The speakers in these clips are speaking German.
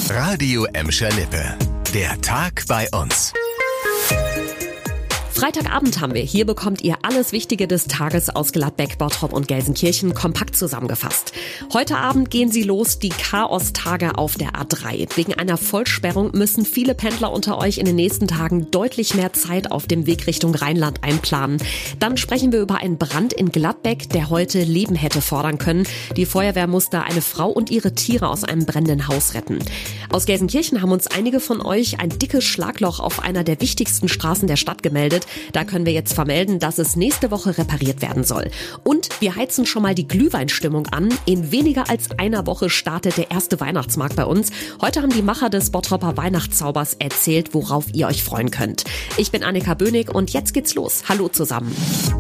Radio Emscher Lippe. Der Tag bei uns. Freitagabend haben wir. Hier bekommt ihr alles Wichtige des Tages aus Gladbeck, Bottrop und Gelsenkirchen kompakt zusammengefasst. Heute Abend gehen sie los, die Chaostage auf der A3. Wegen einer Vollsperrung müssen viele Pendler unter euch in den nächsten Tagen deutlich mehr Zeit auf dem Weg Richtung Rheinland einplanen. Dann sprechen wir über einen Brand in Gladbeck, der heute Leben hätte fordern können. Die Feuerwehr musste eine Frau und ihre Tiere aus einem brennenden Haus retten. Aus Gelsenkirchen haben uns einige von euch ein dickes Schlagloch auf einer der wichtigsten Straßen der Stadt gemeldet. Da können wir jetzt vermelden, dass es nächste Woche repariert werden soll. Und wir heizen schon mal die Glühweinstimmung an. In weniger als einer Woche startet der erste Weihnachtsmarkt bei uns. Heute haben die Macher des Bottroper Weihnachtszaubers erzählt, worauf ihr euch freuen könnt. Ich bin Annika Bönig und jetzt geht's los. Hallo zusammen.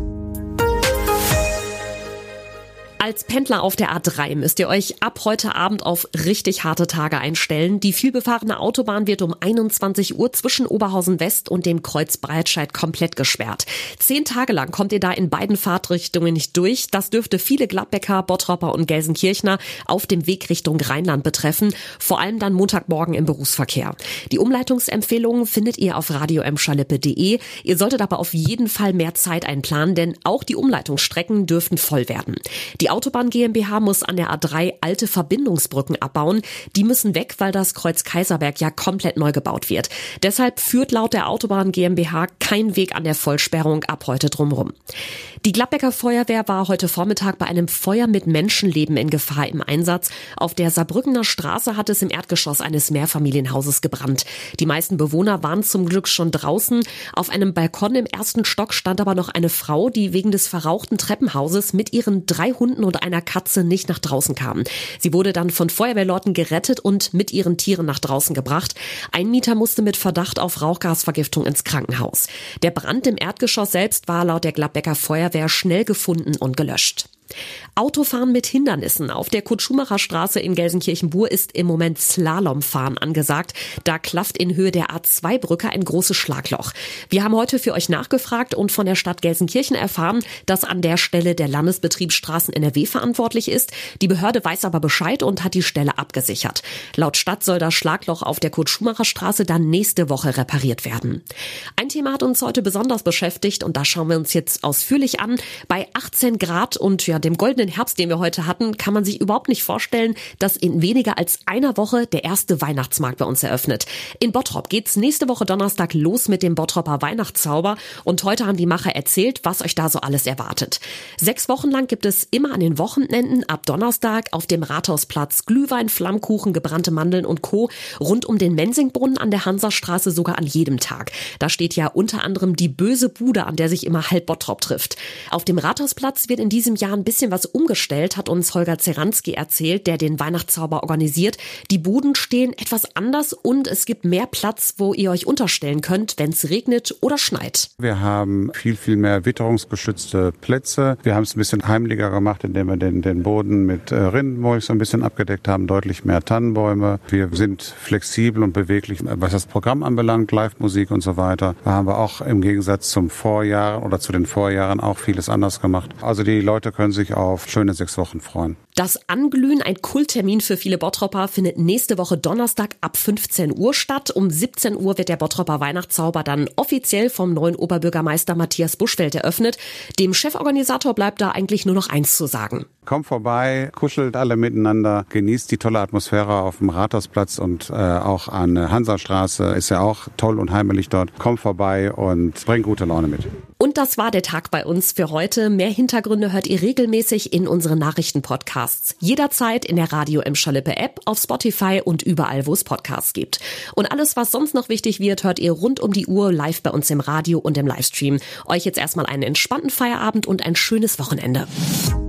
Als Pendler auf der A3 müsst ihr euch ab heute Abend auf richtig harte Tage einstellen. Die vielbefahrene Autobahn wird um 21 Uhr zwischen Oberhausen West und dem Kreuz Breitscheid komplett gesperrt. 10 Tage lang kommt ihr da in beiden Fahrtrichtungen nicht durch. Das dürfte viele Gladbecker, Bottropper und Gelsenkirchner auf dem Weg Richtung Rheinland betreffen. Vor allem dann Montagmorgen im Berufsverkehr. Die Umleitungsempfehlungen findet ihr auf radioemscherlippe.de. Ihr solltet aber auf jeden Fall mehr Zeit einplanen, denn auch die Umleitungsstrecken dürften voll werden. Die Autobahn GmbH muss an der A3 alte Verbindungsbrücken abbauen. Die müssen weg, weil das Kreuz Kaiserberg ja komplett neu gebaut wird. Deshalb führt laut der Autobahn GmbH kein Weg an der Vollsperrung ab heute drumherum. Die Gladbecker Feuerwehr war heute Vormittag bei einem Feuer mit Menschenleben in Gefahr im Einsatz. Auf der Saarbrückener Straße hat es im Erdgeschoss eines Mehrfamilienhauses gebrannt. Die meisten Bewohner waren zum Glück schon draußen. Auf einem Balkon im ersten Stock stand aber noch eine Frau, die wegen des verrauchten Treppenhauses mit ihren 3 Hunden und einer Katze nicht nach draußen kam. Sie wurde dann von Feuerwehrleuten gerettet und mit ihren Tieren nach draußen gebracht. Ein Mieter musste mit Verdacht auf Rauchgasvergiftung ins Krankenhaus. Der Brand im Erdgeschoss selbst war laut der Gladbecker Feuerwehr schnell gefunden und gelöscht. Autofahren mit Hindernissen. Auf der Kurt-Schumacher Straße in Gelsenkirchen-Bur ist im Moment Slalomfahren angesagt. Da klafft in Höhe der A2-Brücke ein großes Schlagloch. Wir haben heute für euch nachgefragt und von der Stadt Gelsenkirchen erfahren, dass an der Stelle der Landesbetrieb Straßen NRW verantwortlich ist. Die Behörde weiß aber Bescheid und hat die Stelle abgesichert. Laut Stadt soll das Schlagloch auf der Kurt-Schumacher Straße dann nächste Woche repariert werden. Ein Thema hat uns heute besonders beschäftigt und das schauen wir uns jetzt ausführlich an. Bei 18 Grad und dem goldenen Herbst, den wir heute hatten, kann man sich überhaupt nicht vorstellen, dass in weniger als einer Woche der erste Weihnachtsmarkt bei uns eröffnet. In Bottrop geht's nächste Woche Donnerstag los mit dem Bottroper Weihnachtszauber und heute haben die Macher erzählt, was euch da so alles erwartet. 6 Wochen lang gibt es immer an den Wochenenden ab Donnerstag auf dem Rathausplatz Glühwein, Flammkuchen, gebrannte Mandeln und Co. Rund um den Mensingbrunnen an der Hansastraße sogar an jedem Tag. Da steht ja unter anderem die böse Bude, an der sich immer halb Bottrop trifft. Auf dem Rathausplatz wird in diesem Jahr ein bisschen was umgestellt, hat uns Holger Zeranski erzählt, der den Weihnachtszauber organisiert. Die Buden stehen etwas anders und es gibt mehr Platz, wo ihr euch unterstellen könnt, wenn es regnet oder schneit. Wir haben viel mehr witterungsgeschützte Plätze. Wir haben es ein bisschen heimlicher gemacht, indem wir den Boden mit Rindenmulch so ein bisschen abgedeckt haben, deutlich mehr Tannenbäume. Wir sind flexibel und beweglich, was das Programm anbelangt, Live-Musik und so weiter. Da haben wir auch im Gegensatz zum Vorjahr oder zu den Vorjahren auch vieles anders gemacht. Also die Leute können sich auf schöne 6 Wochen freuen. Das Anglühen, ein Kulttermin für viele Bottropper, findet nächste Woche Donnerstag ab 15 Uhr statt. Um 17 Uhr wird der Bottroper Weihnachtszauber dann offiziell vom neuen Oberbürgermeister Matthias Buschfeld eröffnet. Dem Cheforganisator bleibt da eigentlich nur noch eins zu sagen. Kommt vorbei, kuschelt alle miteinander, genießt die tolle Atmosphäre auf dem Rathausplatz und auch an der Hansastraße. Ist ja auch toll und heimelig dort. Kommt vorbei und bringt gute Laune mit. Und das war der Tag bei uns für heute. Mehr Hintergründe hört ihr regelmäßig in unseren Nachrichtenpodcasts. Jederzeit in der Radio Emscher Lippe App, auf Spotify und überall, wo es Podcasts gibt. Und alles, was sonst noch wichtig wird, hört ihr rund um die Uhr live bei uns im Radio und im Livestream. Euch jetzt erstmal einen entspannten Feierabend und ein schönes Wochenende.